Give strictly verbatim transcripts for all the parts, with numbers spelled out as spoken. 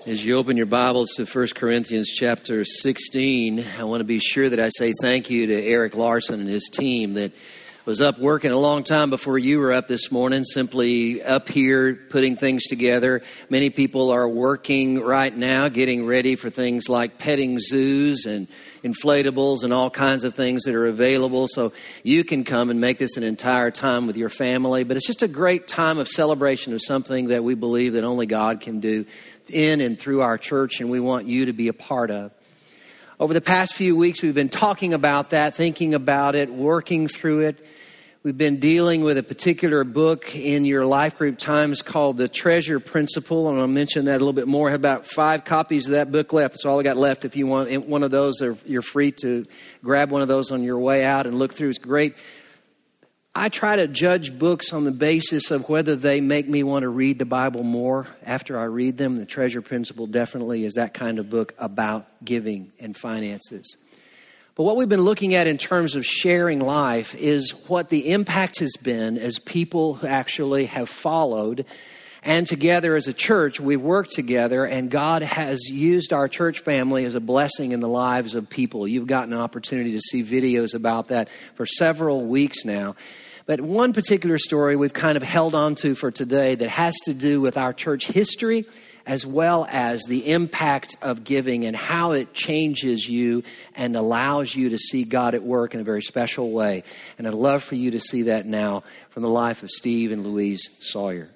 As you open your Bibles to First Corinthians chapter sixteen, I want to be sure that I say thank you to Eric Larson and his team that was up working a long time before you were up this morning, simply up here putting things together. Many people are working right now, getting ready for things like petting zoos and inflatables and all kinds of things that are available. So you can come and make this an entire time with your family. But it's just a great time of celebration of something that we believe that only God can do in and through our church, and we want you to be a part of. Over the past few weeks, we've been talking about that, thinking about it, working through it. We've been dealing with a particular book in your life group times called The Treasure Principle, and I'll mention that a little bit more. I have about five copies of that book left. That's all I got left. If you want one of those, you're free to grab one of those on your way out and look through. It's great. I try to judge books on the basis of whether they make me want to read the Bible more after I read them. The Treasure Principle definitely is that kind of book about giving and finances. But what we've been looking at in terms of sharing life is what the impact has been as people who actually have followed. And together as a church, we work together, and God has used our church family as a blessing in the lives of people. You've gotten an opportunity to see videos about that for several weeks now. But one particular story we've kind of held on to for today that has to do with our church history as well as the impact of giving and how it changes you and allows you to see God at work in a very special way. And I'd love for you to see that now from the life of Steve and Louise Sawyer.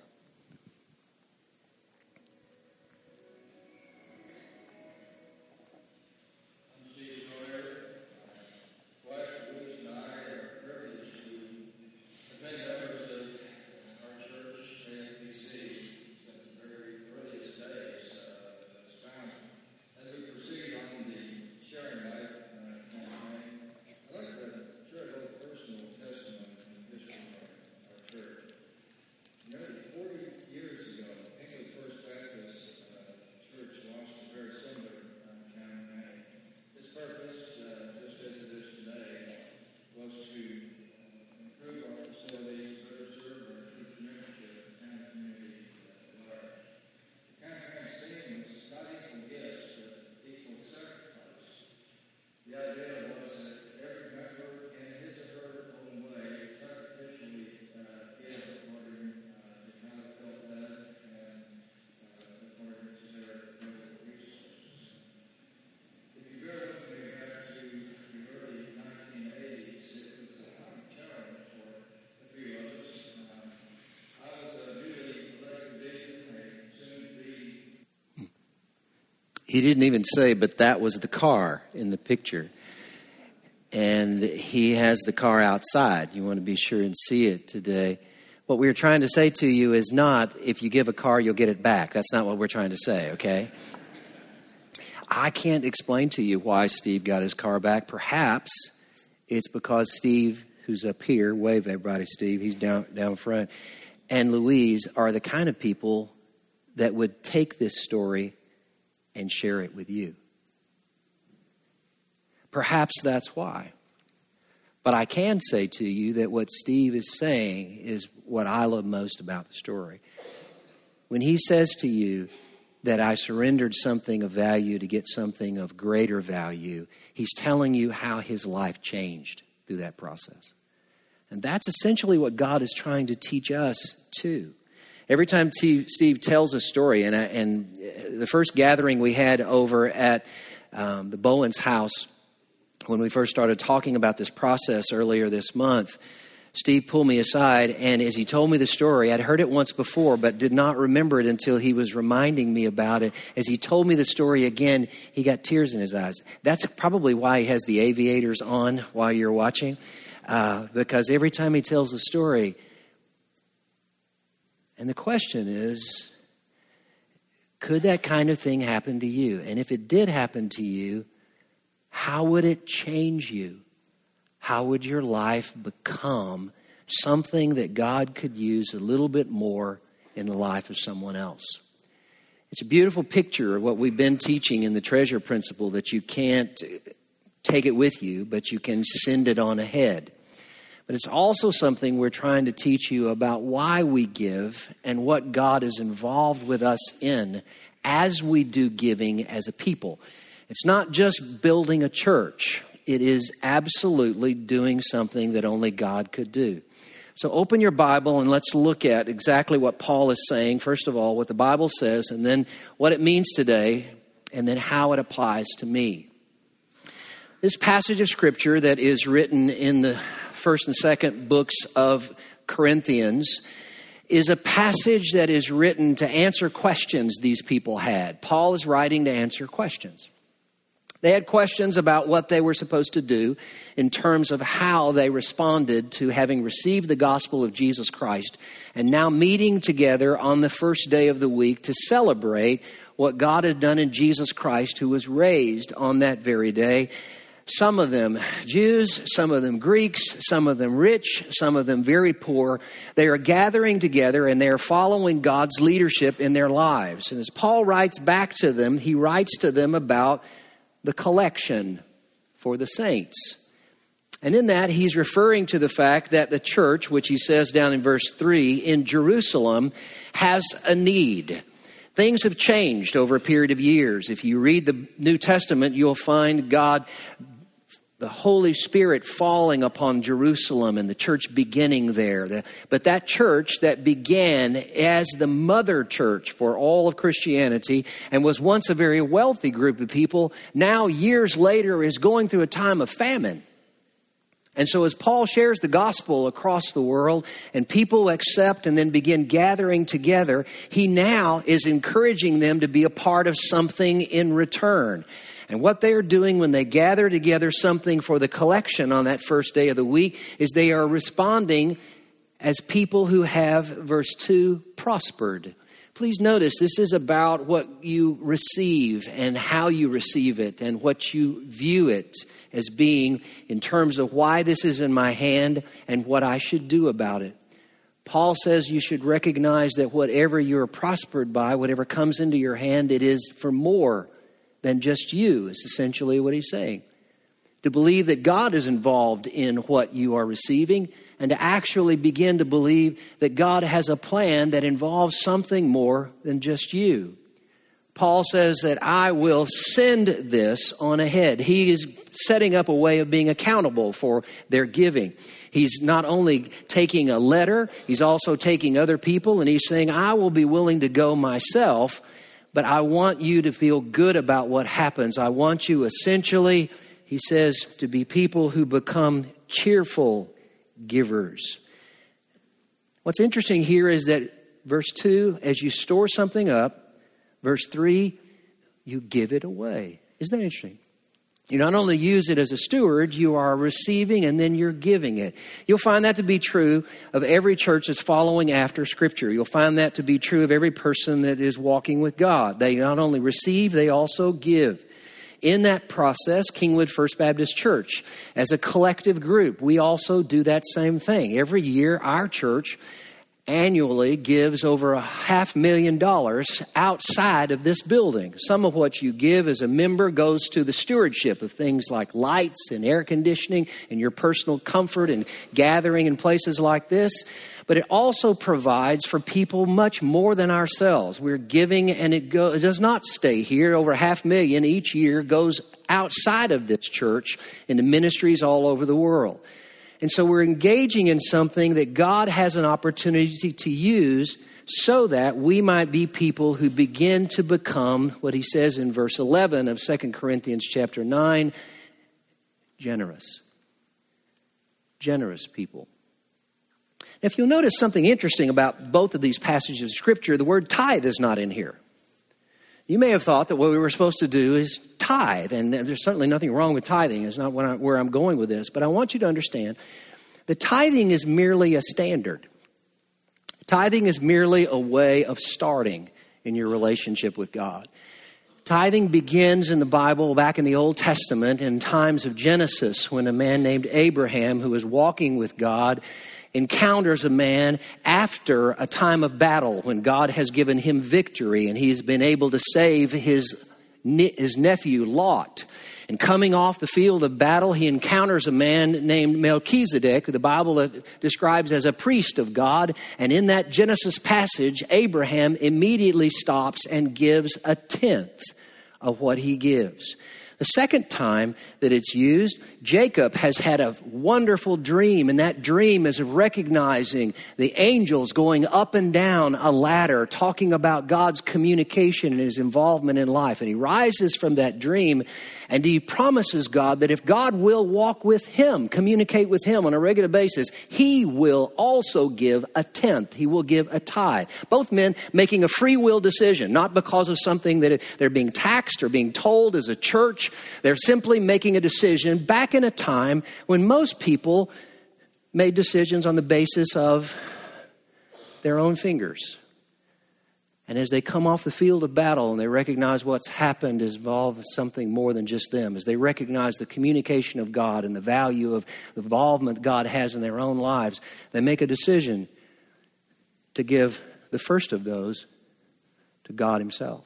He didn't even say, but that was the car in the picture. And he has the car outside. You want to be sure and see it today. What we're trying to say to you is not, if you give a car, you'll get it back. That's not what we're trying to say, okay? I can't explain to you why Steve got his car back. Perhaps it's because Steve, who's up here, wave everybody, Steve, he's down, down front, and Louise are the kind of people that would take this story and share it with you. Perhaps that's why. But I can say to you that what Steve is saying is what I love most about the story. When he says to you that I surrendered something of value to get something of greater value, he's telling you how his life changed through that process. And that's essentially what God is trying to teach us too. Every time Steve tells a story, and, I, and the first gathering we had over at um, the Bowens house, when we first started talking about this process earlier this month, Steve pulled me aside, and as he told me the story, I'd heard it once before, but did not remember it until he was reminding me about it. As he told me the story again, he got tears in his eyes. That's probably why he has the aviators on while you're watching, uh, because every time he tells the story. And the question is, could that kind of thing happen to you? And if it did happen to you, how would it change you? How would your life become something that God could use a little bit more in the life of someone else? It's a beautiful picture of what we've been teaching in the Treasure Principle, that you can't take it with you, but you can send it on ahead. But it's also something we're trying to teach you about why we give and what God is involved with us in as we do giving as a people. It's not just building a church. It is absolutely doing something that only God could do. So open your Bible and let's look at exactly what Paul is saying. First of all, what the Bible says, and then what it means today, and then how it applies to me. This passage of Scripture that is written in the first and second books of Corinthians is a passage that is written to answer questions these people had. Paul is writing to answer questions. They had questions about what they were supposed to do in terms of how they responded to having received the gospel of Jesus Christ and now meeting together on the first day of the week to celebrate what God had done in Jesus Christ, who was raised on that very day. Some of them Jews, some of them Greeks, some of them rich, some of them very poor. They are gathering together and they are following God's leadership in their lives. And as Paul writes back to them, he writes to them about the collection for the saints. And in that, he's referring to the fact that the church, which he says down in verse three, in Jerusalem, has a need. Things have changed over a period of years. If you read the New Testament, you'll find God, the Holy Spirit falling upon Jerusalem and the church beginning there. But that church that began as the mother church for all of Christianity and was once a very wealthy group of people, now years later is going through a time of famine. And so as Paul shares the gospel across the world and people accept and then begin gathering together, he now is encouraging them to be a part of something in return. And what they are doing when they gather together something for the collection on that first day of the week is they are responding as people who have, verse two, prospered. Please notice this is about what you receive and how you receive it and what you view it as being in terms of why this is in my hand and what I should do about it. Paul says you should recognize that whatever you're prospered by, whatever comes into your hand, it is for more than just you, is essentially what he's saying. To believe that God is involved in what you are receiving and to actually begin to believe that God has a plan that involves something more than just you. Paul says that I will send this on ahead. He is setting up a way of being accountable for their giving. He's not only taking a letter, he's also taking other people, and he's saying, I will be willing to go myself, but I want you to feel good about what happens. I want you essentially, he says, to be people who become cheerful givers. What's interesting here is that verse two, as you store something up, verse three, you give it away. Isn't that interesting? You not only use it as a steward, you are receiving and then you're giving it. You'll find that to be true of every church that's following after Scripture. You'll find that to be true of every person that is walking with God. They not only receive, they also give. In that process, Kingwood First Baptist Church, as a collective group, we also do that same thing. Every year, our church annually gives over a half million dollars outside of this building. Some of what you give as a member goes to the stewardship of things like lights and air conditioning and your personal comfort and gathering in places like this. But it also provides for people much more than ourselves. We're giving, and it, go, it does not stay here. Over half million each year goes outside of this church into ministries all over the world. And so we're engaging in something that God has an opportunity to use so that we might be people who begin to become what he says in verse eleven of Second Corinthians chapter nine, generous. Generous people. If you'll notice something interesting about both of these passages of Scripture, the word tithe is not in here. You may have thought that what we were supposed to do is tithe, and there's certainly nothing wrong with tithing. It's not where I'm going with this, but I want you to understand that tithing is merely a standard. Tithing is merely a way of starting in your relationship with God. Tithing begins in the Bible back in the Old Testament in times of Genesis when a man named Abraham, who was walking with God, encounters a man after a time of battle when God has given him victory and he's been able to save his, his nephew Lot. And coming off the field of battle, he encounters a man named Melchizedek, who the Bible describes as a priest of God. And in that Genesis passage, Abraham immediately stops and gives a tenth of what he gives. The second time that it's used, Jacob has had a wonderful dream, and that dream is of recognizing the angels going up and down a ladder, talking about God's communication and his involvement in life. And he rises from that dream, and he promises God that if God will walk with him, communicate with him on a regular basis, he will also give a tenth. He will give a tithe. Both men making a free will decision, not because of something that they're being taxed or being told as a church. They're simply making a decision back in a time when most people made decisions on the basis of their own fingers. And as they come off the field of battle and they recognize what's happened is involved something more than just them, as they recognize the communication of God and the value of the involvement God has in their own lives, they make a decision to give the first of those to God himself.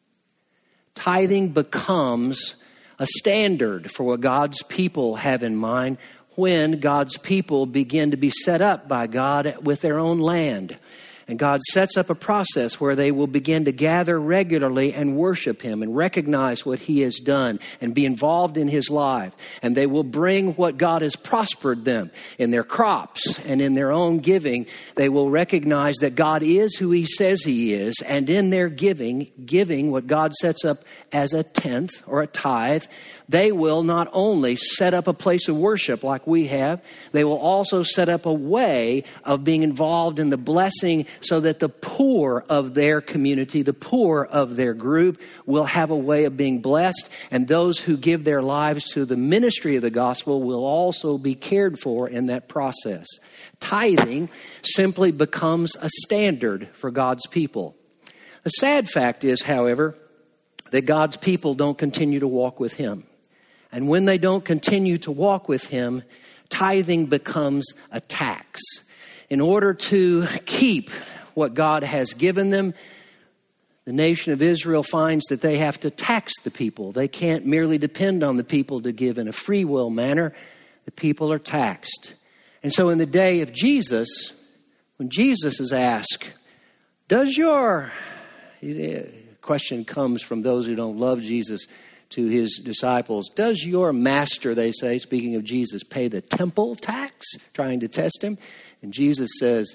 Tithing becomes a standard for what God's people have in mind when God's people begin to be set up by God with their own land. And God sets up a process where they will begin to gather regularly and worship him and recognize what he has done and be involved in his life. And they will bring what God has prospered them in their crops and in their own giving. They will recognize that God is who he says he is. And in their giving, giving what God sets up as a tenth or a tithe, they will not only set up a place of worship like we have, they will also set up a way of being involved in the blessing so that the poor of their community, the poor of their group, will have a way of being blessed. And those who give their lives to the ministry of the gospel will also be cared for in that process. Tithing simply becomes a standard for God's people. The sad fact is, however, that God's people don't continue to walk with him. And when they don't continue to walk with him, tithing becomes a tax. In order to keep what God has given them, the nation of Israel finds that they have to tax the people. They can't merely depend on the people to give in a free will manner. The people are taxed. And so in the day of Jesus, when Jesus is asked, does your... question comes from those who don't love Jesus to his disciples. Does your master, they say, speaking of Jesus, pay the temple tax? Trying to test him. And Jesus says,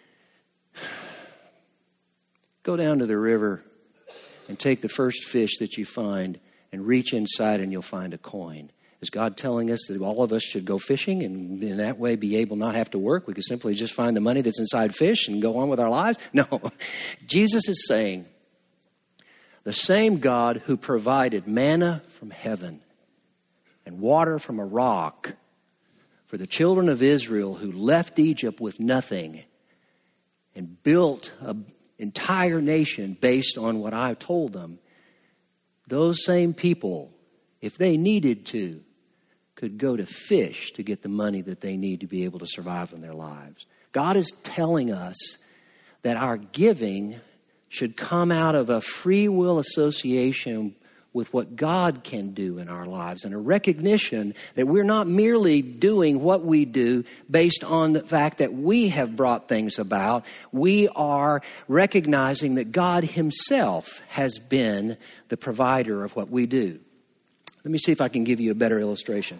go down to the river and take the first fish that you find and reach inside and you'll find a coin. Is God telling us that all of us should go fishing and in that way be able not have to work? We could simply just find the money that's inside fish and go on with our lives? No. Jesus is saying, the same God who provided manna from heaven and water from a rock for the children of Israel who left Egypt with nothing and built an entire nation based on what I told them, those same people, if they needed to, could go to fish to get the money that they need to be able to survive in their lives. God is telling us that our giving should come out of a free will association with what God can do in our lives and a recognition that we're not merely doing what we do based on the fact that we have brought things about. We are recognizing that God himself has been the provider of what we do. Let me see if I can give you a better illustration.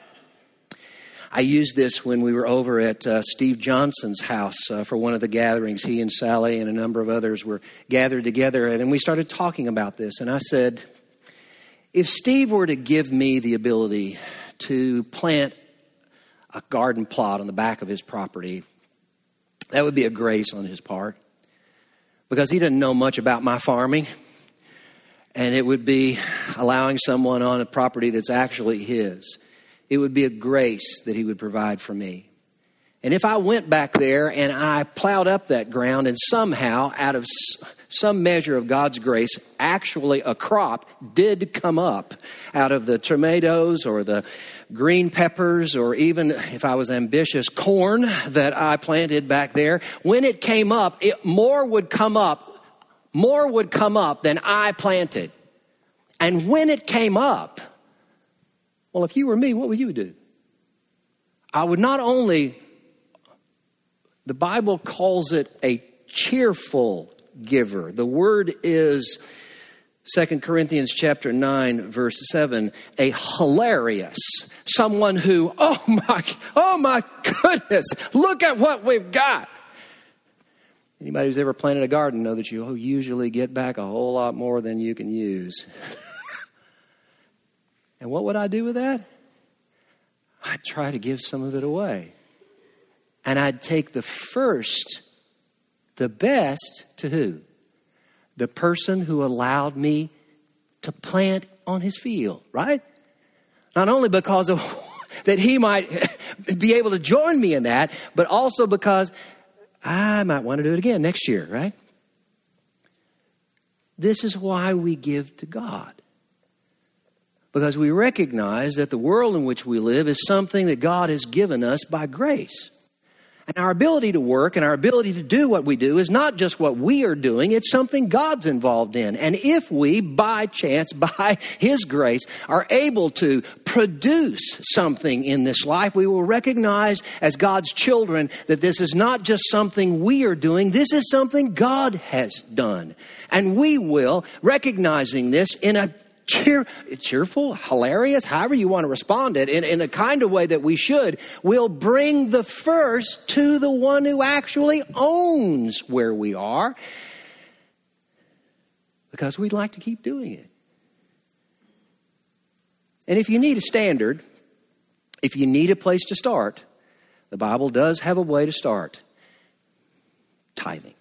I used this when we were over at uh, Steve Johnson's house uh, for one of the gatherings. He and Sally and a number of others were gathered together, and we started talking about this. And I said, if Steve were to give me the ability to plant a garden plot on the back of his property, that would be a grace on his part, because he doesn't know much about my farming. And it would be allowing someone on a property that's actually his. It would be a grace that he would provide for me. And if I went back there and I plowed up that ground and somehow out of some measure of God's grace, actually a crop did come up out of the tomatoes or the green peppers, or even if I was ambitious, corn that I planted back there, when it came up, it, more would come up, more would come up than I planted. And when it came up, Well, if you were me, what would you do? I would not only, the Bible calls it a cheerful giver. The word is Second Corinthians chapter nine, verse seven, a hilarious, someone who, oh my, oh my goodness, look at what we've got. Anybody who's ever planted a garden know that you usually get back a whole lot more than you can use. And what would I do with that? I'd try to give some of it away. And I'd take the first, the best, to who? The person who allowed me to plant on his field, right? Not only because of that he might be able to join me in that, but also because I might want to do it again next year, right? This is why we give to God. Because we recognize that the world in which we live is something that God has given us by grace. And our ability to work and our ability to do what we do is not just what we are doing, it's something God's involved in. And if we, by chance, by His grace, are able to produce something in this life, we will recognize as God's children that this is not just something we are doing, this is something God has done. And we will, recognizing this in a Cheer, cheerful, hilarious, however you want to respond it, in, in a kind of way that we should, will bring the first to the one who actually owns where we are, because we'd like to keep doing it. And if you need a standard, if you need a place to start, the Bible does have a way to start. Tithing.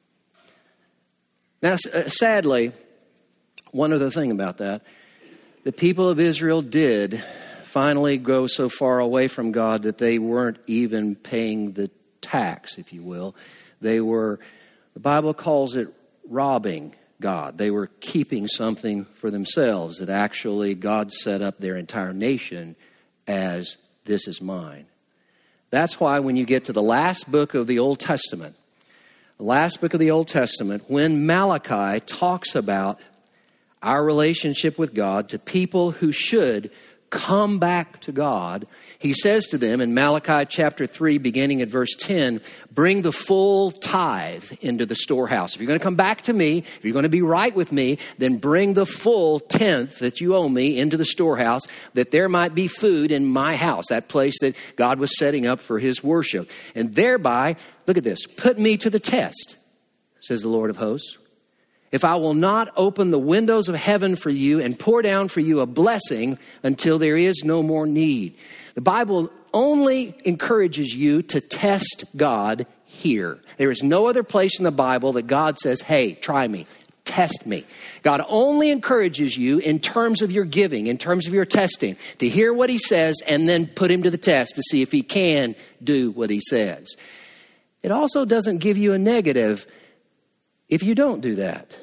Now, sadly, one other thing about that, the people of Israel did finally go so far away from God that they weren't even paying the tax, if you will. They were, the Bible calls it robbing God. They were keeping something for themselves that actually God set up their entire nation as, this is mine. That's why when you get to the last book of the Old Testament, the last book of the Old Testament, when Malachi talks about our relationship with God to people who should come back to God, he says to them in Malachi chapter three, beginning at verse ten, bring the full tithe into the storehouse. If you're going to come back to me, if you're going to be right with me, then bring the full tenth that you owe me into the storehouse, that there might be food in my house, that place that God was setting up for His worship. And thereby, look at this, put me to the test, says the Lord of hosts, if I will not open the windows of heaven for you and pour down for you a blessing until there is no more need. The Bible only encourages you to test God here. There is no other place in the Bible that God says, hey, try me, test me. God only encourages you in terms of your giving, in terms of your testing, to hear what He says and then put Him to the test to see if He can do what He says. It also doesn't give you a negative if you don't do that.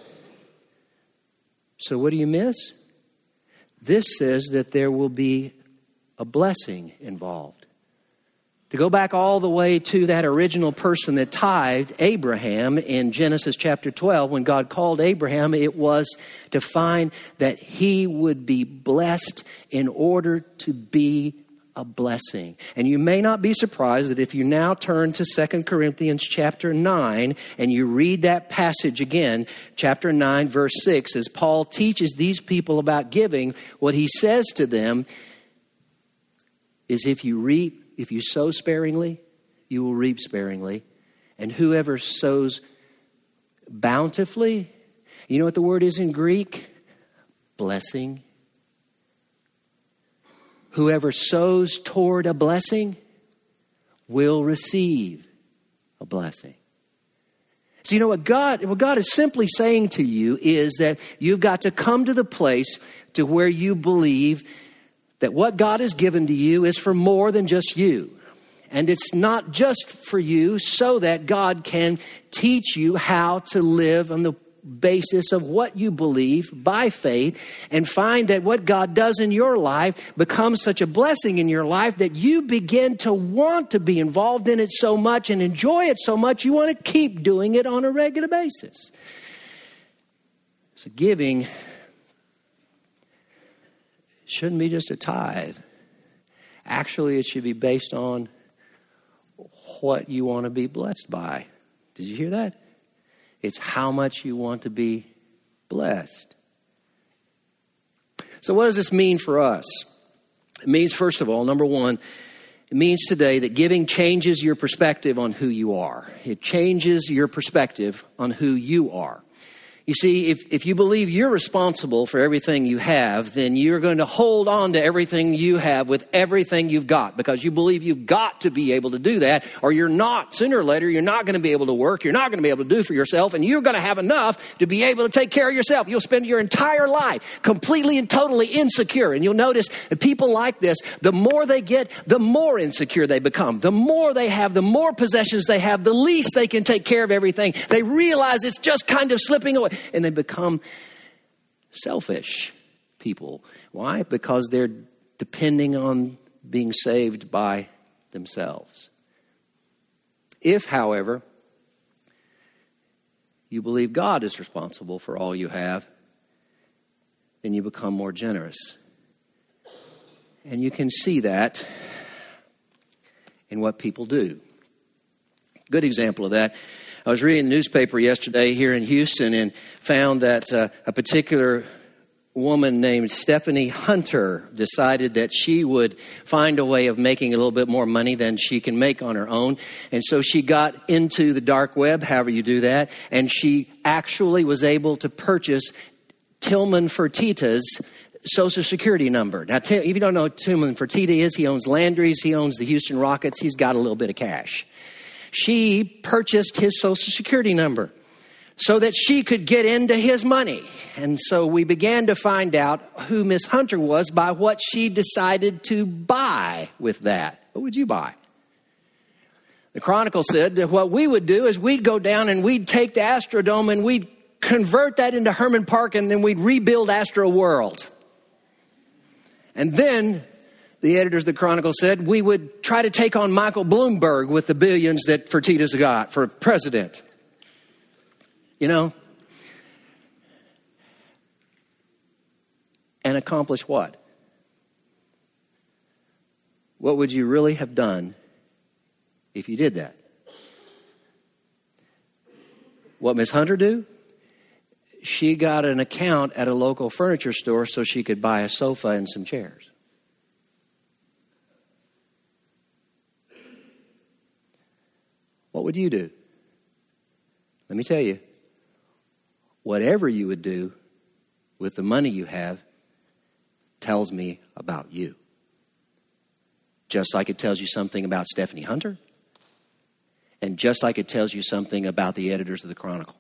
So what do you miss? This says that there will be a blessing involved. To go back all the way to that original person that tithed, Abraham, in Genesis chapter twelve, when God called Abraham, it was to find that he would be blessed in order to be a blessing. And you may not be surprised that if you now turn to Second Corinthians chapter nine and you read that passage again, chapter nine, verse six, as Paul teaches these people about giving, what he says to them is if you reap, if you sow sparingly, you will reap sparingly. And whoever sows bountifully, you know what the word is in Greek? Blessing. Whoever sows toward a blessing will receive a blessing. So you know what God, what God is simply saying to you is that you've got to come to the place to where you believe that what God has given to you is for more than just you. And it's not just for you so that God can teach you how to live on the basis of what you believe by faith, and find that what God does in your life becomes such a blessing in your life that you begin to want to be involved in it so much and enjoy it so much you want to keep doing it on a regular basis. So giving shouldn't be just a tithe. Actually, it should be based on what you want to be blessed by. Did you hear that? It's how much you want to be blessed. So what does this mean for us? It means, first of all, number one, it means today that giving changes your perspective on who you are. It changes your perspective on who you are. You see, if, if you believe you're responsible for everything you have, then you're going to hold on to everything you have with everything you've got because you believe you've got to be able to do that, or you're not. Sooner or later, you're not going to be able to work. You're not going to be able to do for yourself, and you're going to have enough to be able to take care of yourself. You'll spend your entire life completely and totally insecure. And you'll notice that people like this, the more they get, the more insecure they become. The more they have, the more possessions they have, the least they can take care of everything. They realize it's just kind of slipping away. And they become selfish people. Why? Because they're depending on being saved by themselves. If, however, you believe God is responsible for all you have, then you become more generous. And you can see that in what people do. Good example of that. I was reading the newspaper yesterday here in Houston and found that uh, a particular woman named Stephanie Hunter decided that she would find a way of making a little bit more money than she can make on her own. And so she got into the dark web, however you do that, and she actually was able to purchase Tillman Fertitta's Social Security number. Now, if you don't know what Tillman Fertitta is, he owns Landry's, he owns the Houston Rockets, he's got a little bit of cash. She purchased his Social Security number so that she could get into his money. And so we began to find out who Miss Hunter was by what she decided to buy with that. What would you buy? The Chronicle said that what we would do is we'd go down and we'd take the Astrodome and we'd convert that into Herman Park and then we'd rebuild Astro World. And then the editors of the Chronicle said we would try to take on Michael Bloomberg with the billions that Fertitta's got for president. You know? And accomplish what? What would you really have done if you did that? What Miss Hunter do? She got an account at a local furniture store so she could buy a sofa and some chairs. What would you do? Let me tell you, whatever you would do with the money you have tells me about you. Just like it tells you something about Stephanie Hunter, and just like it tells you something about the editors of the Chronicle.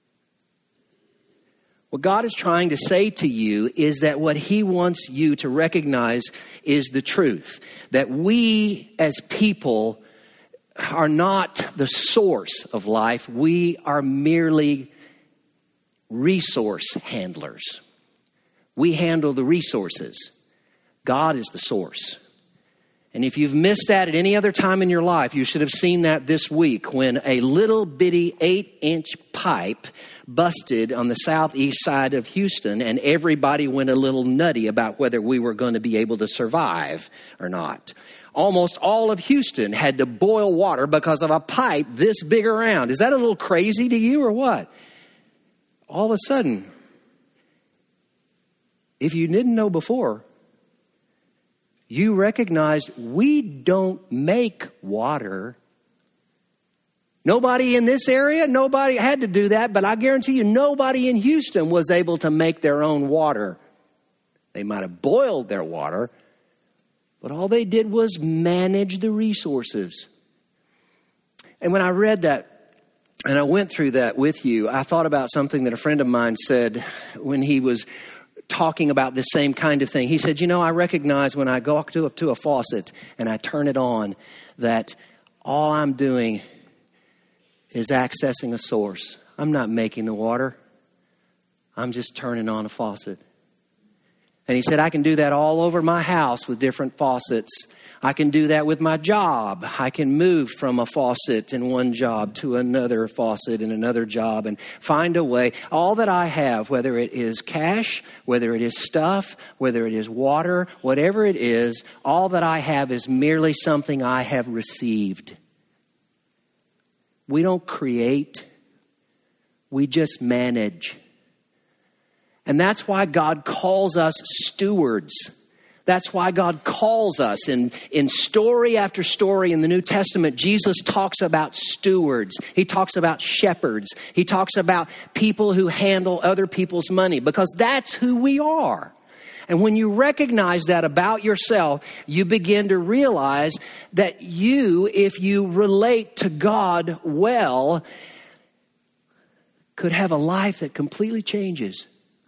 What God is trying to say to you is that what he wants you to recognize is the truth. That we as people are not the source of life. We are merely resource handlers. We handle the resources. God is the source. And if you've missed that at any other time in your life, you should have seen that this week when a little bitty eight-inch pipe busted on the southeast side of Houston and everybody went a little nutty about whether we were going to be able to survive or not. Almost all of Houston had to boil water because of a pipe this big around. Is that a little crazy to you or what? All of a sudden, if you didn't know before, you recognized we don't make water. Nobody in this area, nobody had to do that, but I guarantee you nobody in Houston was able to make their own water. They might have boiled their water, but all they did was manage the resources. And when I read that, and I went through that with you, I thought about something that a friend of mine said when he was talking about this same kind of thing. He said, you know, I recognize when I go up to, up to a faucet and I turn it on that all I'm doing is accessing a source. I'm not making the water. I'm just turning on a faucet. And he said, I can do that all over my house with different faucets. I can do that with my job. I can move from a faucet in one job to another faucet in another job and find a way. All that I have, whether it is cash, whether it is stuff, whether it is water, whatever it is, all that I have is merely something I have received. We don't create. We just manage. And that's why God calls us stewards. That's why God calls us. In, in story after story in the New Testament, Jesus talks about stewards. He talks about shepherds. He talks about people who handle other people's money, because that's who we are. And when you recognize that about yourself, you begin to realize that you, if you relate to God well, could have a life that completely changes.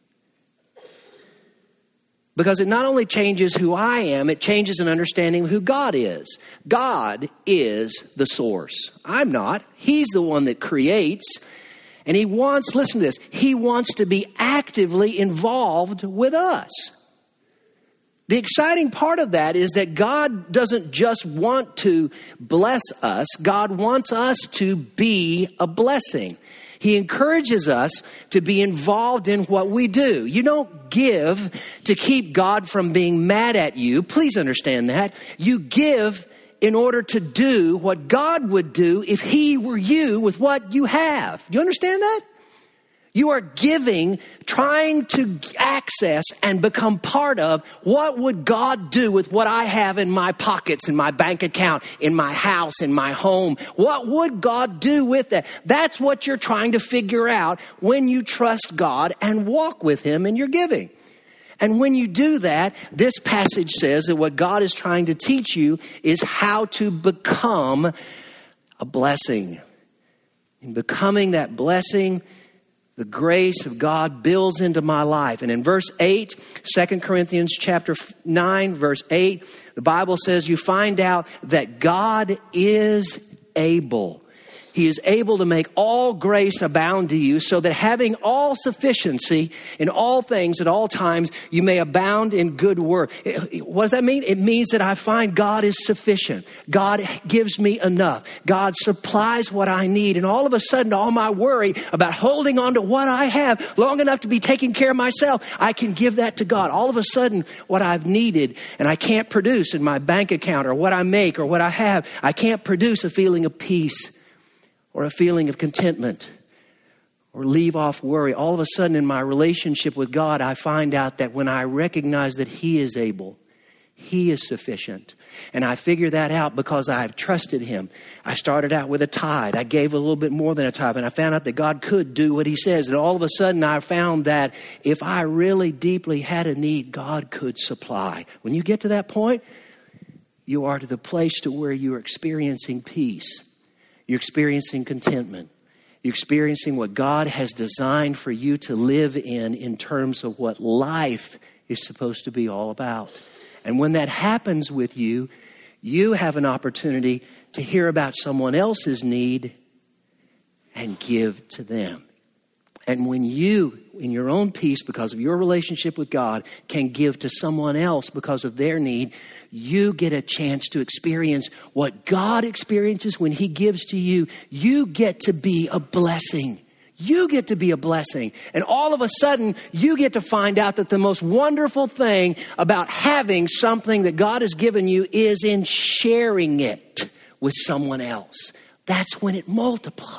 Because it not only changes who I am, it changes an understanding of who God is. God is the source. I'm not. He's the one that creates. And he wants, listen to this, he wants to be actively involved with us. The exciting part of that is that God doesn't just want to bless us. God wants us to be a blessing. He encourages us to be involved in what we do. You don't give to keep God from being mad at you. Please understand that. You give in order to do what God would do if he were you with what you have. You understand that? You are giving, trying to access and become part of what would God do with what I have in my pockets, in my bank account, in my house, in my home. What would God do with that? That's what you're trying to figure out when you trust God and walk with him in your giving. And when you do that, this passage says that what God is trying to teach you is how to become a blessing. In becoming that blessing, the grace of God builds into my life. And in verse eight, Second Corinthians chapter nine, verse eight, the Bible says you find out that God is able. He is able to make all grace abound to you, so that having all sufficiency in all things at all times, you may abound in good work. What does that mean? It means that I find God is sufficient. God gives me enough. God supplies what I need. And all of a sudden, all my worry about holding on to what I have long enough to be taking care of myself, I can give that to God. All of a sudden, what I've needed and I can't produce in my bank account, or what I make or what I have, I can't produce a feeling of peace, or a feeling of contentment, or leave off worry. All of a sudden in my relationship with God, I find out that when I recognize that he is able, he is sufficient. And I figure that out because I've trusted him. I started out with a tithe. I gave a little bit more than a tithe, and I found out that God could do what he says. And all of a sudden I found that if I really deeply had a need, God could supply. When you get to that point, you are to the place to where you're experiencing peace. You're experiencing contentment. You're experiencing what God has designed for you to live in, in terms of what life is supposed to be all about. And when that happens with you, you have an opportunity to hear about someone else's need and give to them. And when you, in your own peace, because of your relationship with God, can give to someone else because of their need, you get a chance to experience what God experiences when he gives to you. You get to be a blessing. You get to be a blessing. And all of a sudden, you get to find out that the most wonderful thing about having something that God has given you is in sharing it with someone else. That's when it multiplies.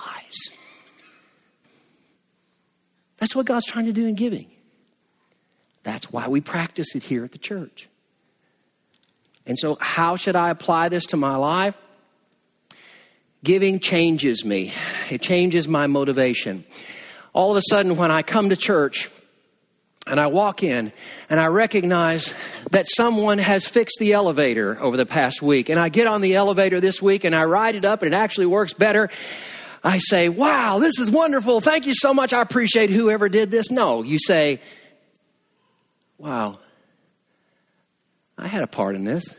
That's what God's trying to do in giving. That's why we practice it here at the church. And so how should I apply this to my life? Giving changes me. It changes my motivation. All of a sudden, when I come to church and I walk in and I recognize that someone has fixed the elevator over the past week, and I get on the elevator this week and I ride it up and it actually works better, I say, wow, this is wonderful. Thank you so much. I appreciate whoever did this. No, you say, wow, I had a part in this.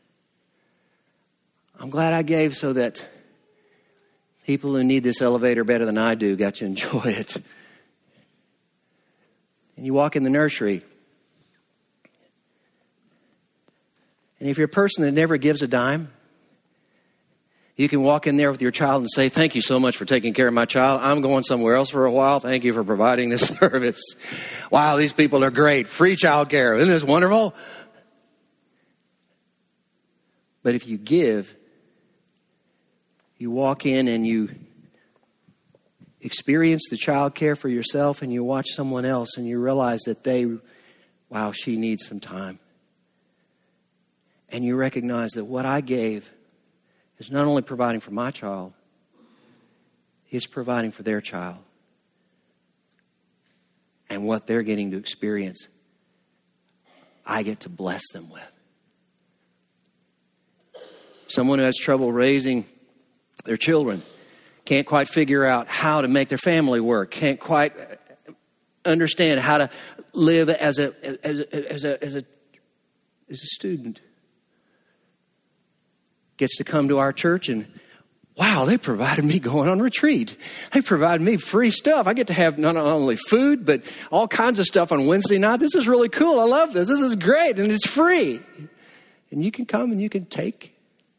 I'm glad I gave so that people who need this elevator better than I do got to enjoy it. And you walk in the nursery And if you're a person that never gives a dime, you can walk in there with your child and say, thank you so much for taking care of my child. I'm going somewhere else for a while. Thank you for providing this service. Wow, these people are great. Free child care. Isn't this wonderful? But if you give, you walk in and you experience the child care for yourself, and you watch someone else and you realize that they, wow, she needs some time. And you recognize that what I gave is not only providing for my child, it's providing for their child. And what they're getting to experience, I get to bless them with. Someone who has trouble raising their children, can't quite figure out how to make their family work, can't quite understand how to live as a as a, as a, as a, as a student, gets to come to our church and, wow, they provided me going on retreat. They provided me free stuff. I get to have not only food, but all kinds of stuff on Wednesday night. This is really cool. I love this. This is great, and it's free. And you can come and you can take.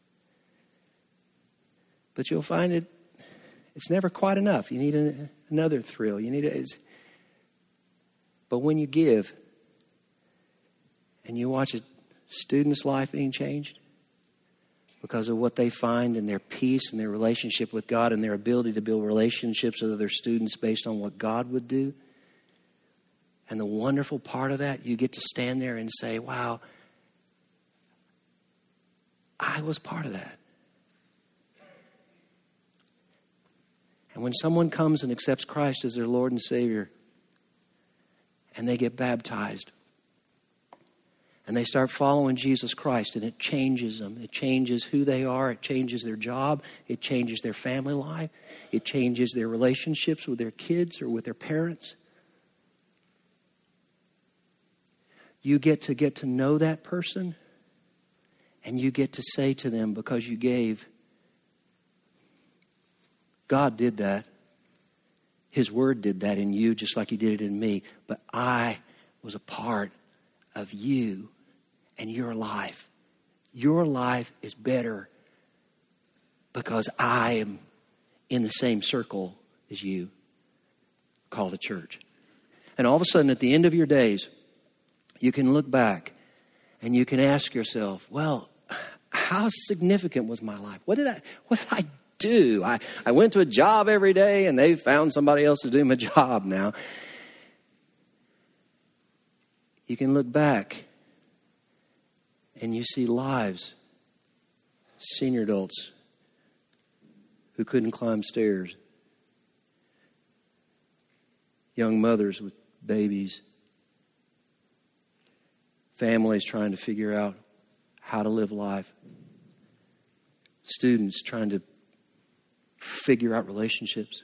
But you'll find it, it's never quite enough. You need a, another thrill. You need a, it's, but when you give and you watch a student's life being changed because of what they find in their peace and their relationship with God and their ability to build relationships with other students based on what God would do. And the wonderful part of that, you get to stand there and say, wow, I was part of that. And when someone comes and accepts Christ as their Lord and Savior, and they get baptized, and they start following Jesus Christ, and it changes them. It changes who they are. It changes their job. It changes their family life. It changes their relationships with their kids or with their parents. You get to get to know that person, and you get to say to them, because you gave, God did that. His word did that in you just like he did it in me. But I was a part of you and your life. Your life is better because I am in the same circle as you, called a church. And all of a sudden, at the end of your days, you can look back and you can ask yourself, well, how significant was my life? What did I, what did I do? I, I went to a job every day and they found somebody else to do my job now. You can look back and you see lives, senior adults who couldn't climb stairs, young mothers with babies, families trying to figure out how to live life, students trying to figure out relationships.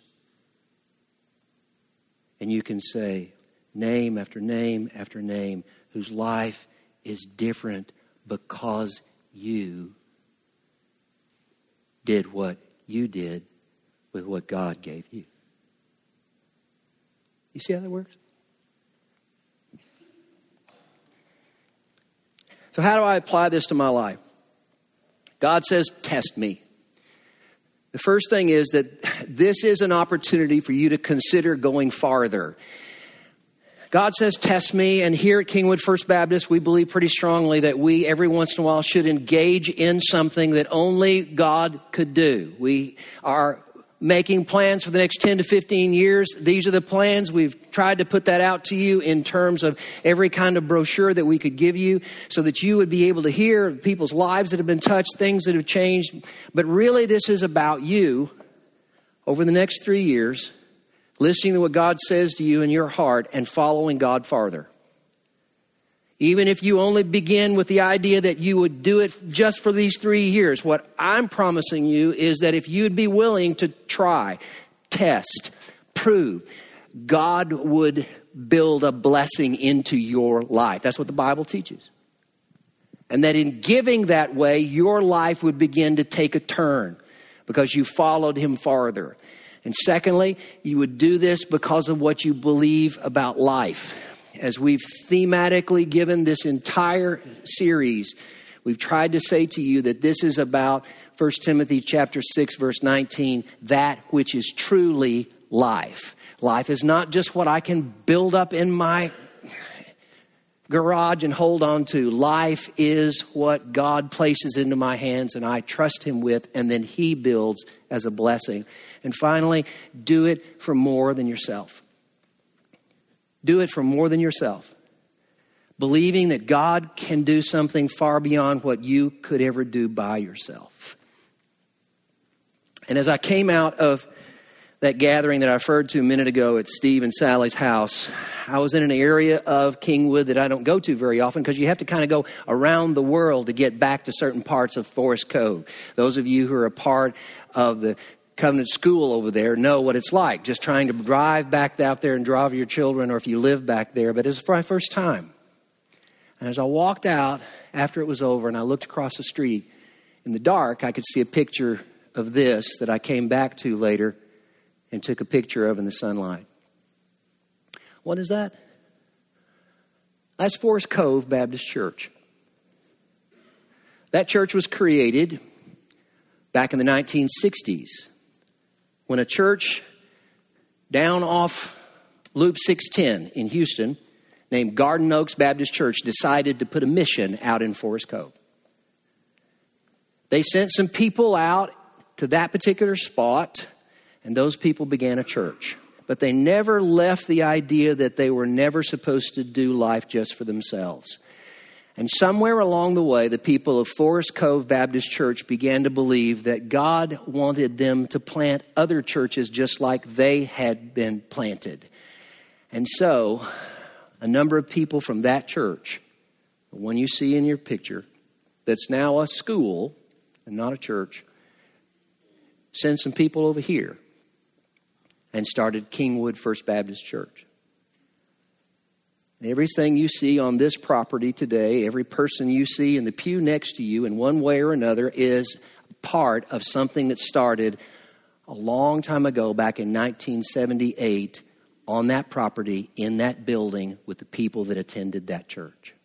And you can say name after name after name whose life is different because you did what you did with what God gave you. You see how that works? So how do I apply this to my life? God says, test me. The first thing is that this is an opportunity for you to consider going farther. God says, test me. And here at Kingwood First Baptist, we believe pretty strongly that we, every once in a while, should engage in something that only God could do. We are making plans for the next ten to fifteen years. These are the plans. We've tried to put that out to you in terms of every kind of brochure that we could give you so that you would be able to hear people's lives that have been touched, things that have changed. But really, this is about you over the next three years, listening to what God says to you in your heart and following God farther. Even if you only begin with the idea that you would do it just for these three years, what I'm promising you is that if you'd be willing to try, test, prove, God would build a blessing into your life. That's what the Bible teaches. And that in giving that way, your life would begin to take a turn because you followed him farther. And secondly, you would do this because of what you believe about life. As we've thematically given this entire series, We've tried to say to you that this is about First Timothy chapter six, verse nineteen, that which is truly life. Life is not just what I can build up in my garage and hold on to. Life is what God places into my hands and I trust him with, and then he builds as a blessing. And finally, do it for more than yourself. Do it for more than yourself. Believing that God can do something far beyond what you could ever do by yourself. And as I came out of that gathering that I referred to a minute ago at Steve and Sally's house, I was in an area of Kingwood that I don't go to very often because you have to kind of go around the world to get back to certain parts of Forest Cove. Those of you who are a part of the Covenant School over there know what it's like, just trying to drive back out there and drive your children, or if you live back there. But it was my first time. And as I walked out after it was over and I looked across the street, in the dark, I could see a picture of this that I came back to later and took a picture of in the sunlight. What is that? That's Forest Cove Baptist Church. That church was created back in the nineteen sixties when a church down off Loop six ten in Houston named Garden Oaks Baptist Church decided to put a mission out in Forest Cove. They sent some people out to that particular spot, and those people began a church. But they never left the idea that they were never supposed to do life just for themselves. And somewhere along the way, the people of Forest Cove Baptist Church began to believe that God wanted them to plant other churches just like they had been planted. And so, a number of people from that church, the one you see in your picture, that's now a school and not a church, sent some people over here and started Kingwood First Baptist Church. Everything you see on this property today, every person you see in the pew next to you in one way or another is part of something that started a long time ago, back in nineteen seventy-eight, on that property, in that building, with the people that attended that church.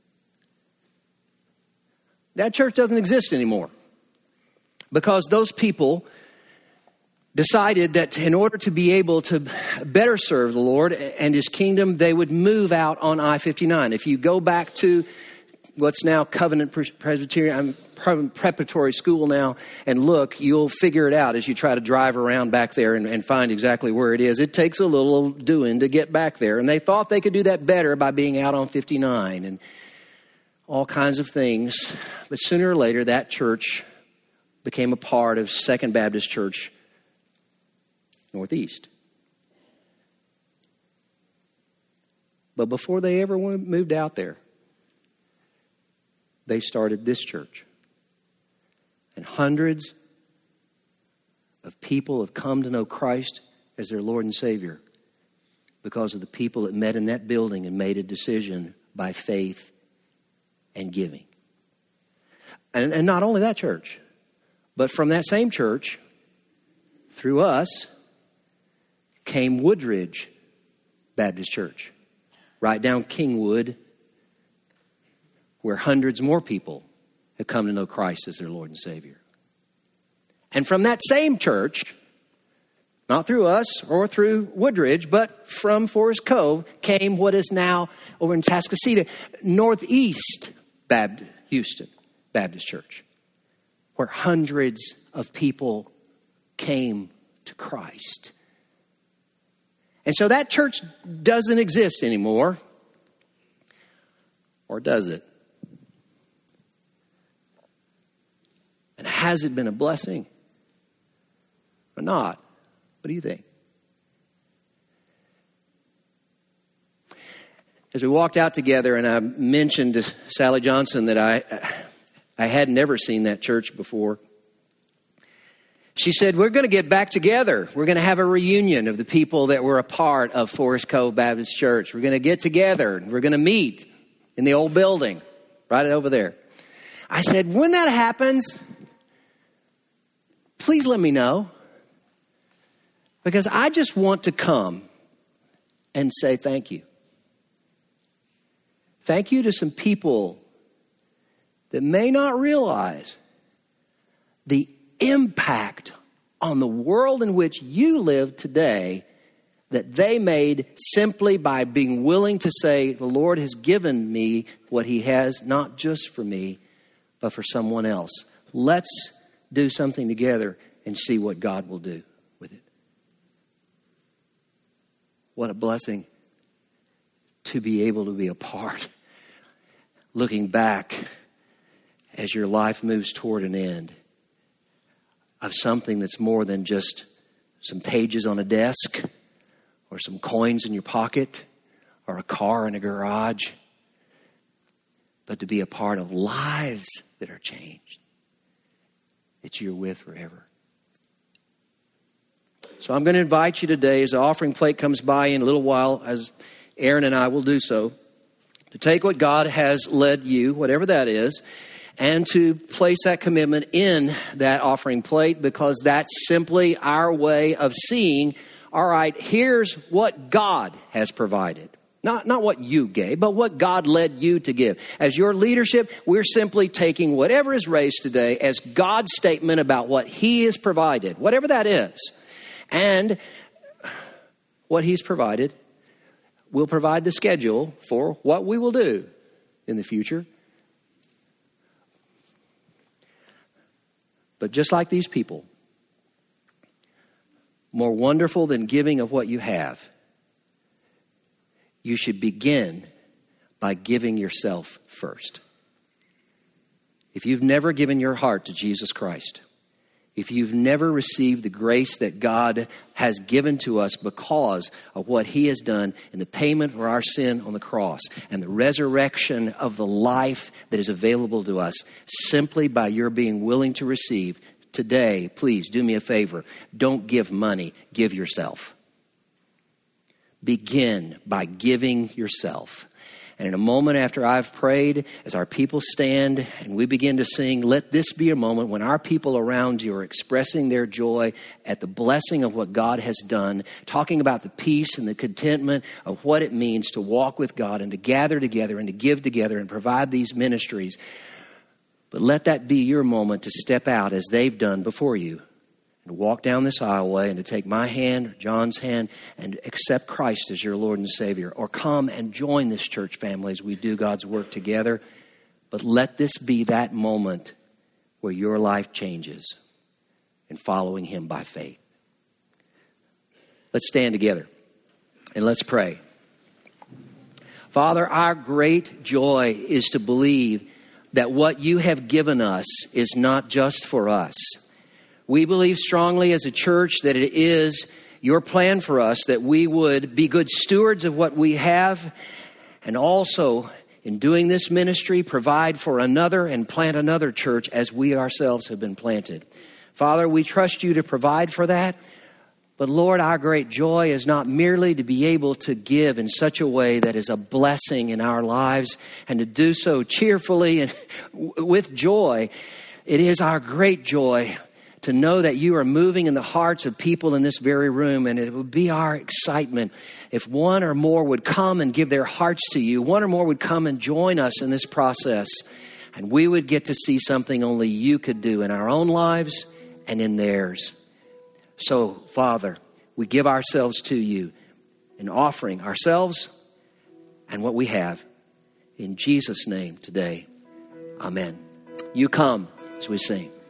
That church doesn't exist anymore because those people decided that in order to be able to better serve the Lord and his kingdom, they would move out on I fifty-nine. If you go back to what's now Covenant Presbyterian Preparatory School now and look, you'll figure it out as you try to drive around back there and, and find exactly where it is. It takes a little doing to get back there. And they thought they could do that better by being out on fifty-nine and all kinds of things. But sooner or later, that church became a part of Second Baptist Church Northeast. But before they ever moved out there, they started this church. And hundreds of people have come to know Christ as their Lord and Savior because of the people that met in that building and made a decision by faith and giving. And, and not only that church, but from that same church, through us, came Woodridge Baptist Church, right down Kingwood, where hundreds more people have come to know Christ as their Lord and Savior. And from that same church, not through us or through Woodridge, but from Forest Cove, came what is now over in Tascasita, Northeast Baptist, Houston Baptist Church, where hundreds of people came to Christ. And so that church doesn't exist anymore. Or does it? And has it been a blessing or not? What do you think? As we walked out together and I mentioned to Sally Johnson that I I had never seen that church before, she said, we're going to get back together. We're going to have a reunion of the people that were a part of Forest Cove Baptist Church. We're going to get together. We're going to meet in the old building right over there. I said, when that happens, please let me know. Because I just want to come and say thank you. Thank you to some people that may not realize the impact on the world in which you live today that they made simply by being willing to say, the Lord has given me what he has, not just for me, but for someone else. Let's do something together and see what God will do with it. What a blessing to be able to be a part. Looking back as your life moves toward an end of something that's more than just some pages on a desk or some coins in your pocket or a car in a garage, but to be a part of lives that are changed that you're with forever. So I'm going to invite you today, as the offering plate comes by in a little while, as Aaron and I will do so, to take what God has led you, whatever that is, and to place that commitment in that offering plate, because that's simply our way of seeing, all right, here's what God has provided. Not, not what you gave, but what God led you to give. As your leadership, we're simply taking whatever is raised today as God's statement about what he has provided, whatever that is. And what he's provided will provide the schedule for what we will do in the future. But just like these people, more wonderful than giving of what you have, you should begin by giving yourself first. If you've never given your heart to Jesus Christ, if you've never received the grace that God has given to us because of what he has done in the payment for our sin on the cross and the resurrection of the life that is available to us simply by your being willing to receive, today, please do me a favor. Don't give money, give yourself. Begin by giving yourself. And in a moment after I've prayed, as our people stand and we begin to sing, let this be a moment when our people around you are expressing their joy at the blessing of what God has done, talking about the peace and the contentment of what it means to walk with God and to gather together and to give together and provide these ministries. But let that be your moment to step out as they've done before you and walk down this aisleway and to take my hand or John's hand and accept Christ as your Lord and Savior, or come and join this church family as we do God's work together. But let this be that moment where your life changes in following him by faith. Let's stand together and let's pray. Father, our great joy is to believe that what you have given us is not just for us. We believe strongly as a church that it is your plan for us that we would be good stewards of what we have, and also in doing this ministry provide for another and plant another church as we ourselves have been planted. Father, we trust you to provide for that. But Lord, our great joy is not merely to be able to give in such a way that is a blessing in our lives and to do so cheerfully and with joy. It is our great joy to know that you are moving in the hearts of people in this very room, and it would be our excitement if one or more would come and give their hearts to you, one or more would come and join us in this process, and we would get to see something only you could do in our own lives and in theirs. So, Father, we give ourselves to you in offering ourselves and what we have. In Jesus' name today, amen. You come as we sing.